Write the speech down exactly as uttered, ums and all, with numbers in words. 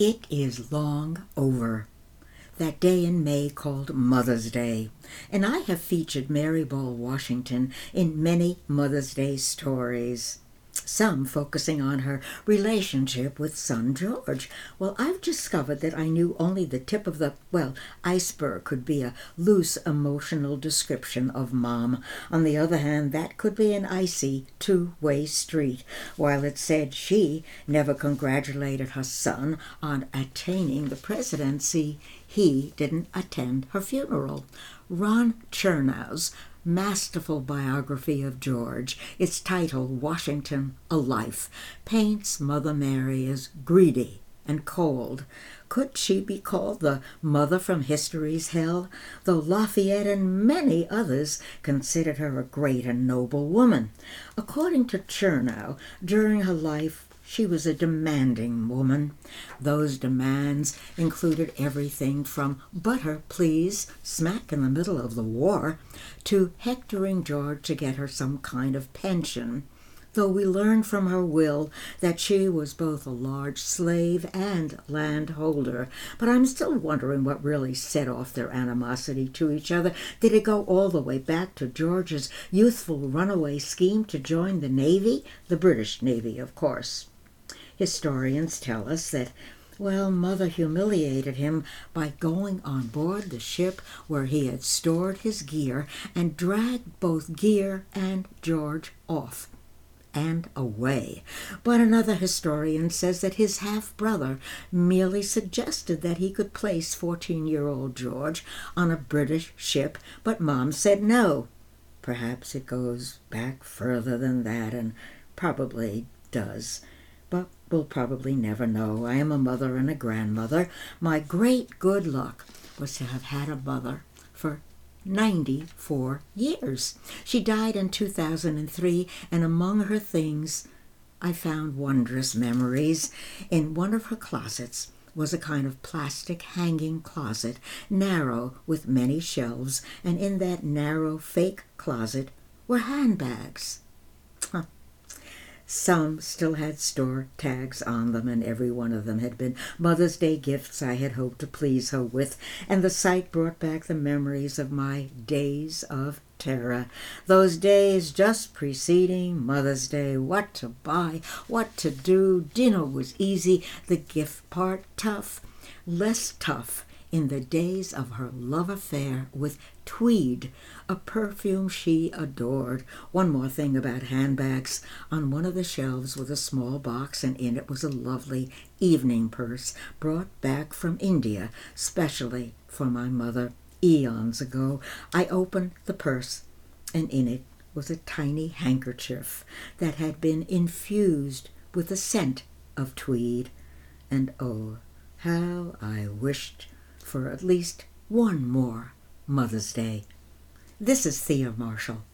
It is long over. That day in May called Mother's Day, and I have featured Mary Ball Washington in many Mother's Day stories, some focusing on her relationship with son George. Well, I've discovered that I knew only the tip of the, well, iceberg could be a loose emotional description of Mom. On the other hand, that could be an icy two-way street. While it said she never congratulated her son on attaining the presidency, he didn't attend her funeral. Ron Chernow's masterful biography of George, its title, Washington, A Life, paints Mother Mary as greedy and cold. Could she be called the mother from history's hell? Though Lafayette and many others considered her a great and noble woman. According to Chernow, during her life, she was a demanding woman. Those demands included everything from butter, please, smack in the middle of the war, to hectoring George to get her some kind of pension, though we learn from her will that she was both a large slave and landholder. But I'm still wondering what really set off their animosity to each other. Did it go all the way back to George's youthful runaway scheme to join the Navy? The British Navy, of course. Historians tell us that, well, Mother humiliated him by going on board the ship where he had stored his gear and dragged both gear and George off and away. But another historian says that his half-brother merely suggested that he could place fourteen-year-old George on a British ship, but Mom said no. Perhaps it goes back further than that, and probably does. But we'll probably never know. I am a mother and a grandmother. My great good luck was to have had a mother for ninety-four years. She died in two thousand three, and among her things, I found wondrous memories. In one of her closets was a kind of plastic hanging closet, narrow with many shelves, and in that narrow fake closet were handbags. Huh. Some still had store tags on them, and every one of them had been Mother's Day gifts I had hoped to please her with, and the sight brought back the memories of my days of terror. Those days just preceding Mother's Day. What to buy, what to do. Dinner was easy, the gift part tough. Less tough in the days of her love affair with Tweed, a perfume she adored. One more thing about handbags. On one of the shelves was a small box, and in it was a lovely evening purse brought back from India, specially for my mother eons ago. I opened the purse, and in it was a tiny handkerchief that had been infused with the scent of Tweed. And oh, how I wished for at least one more Mother's Day. This is Thea Marshall.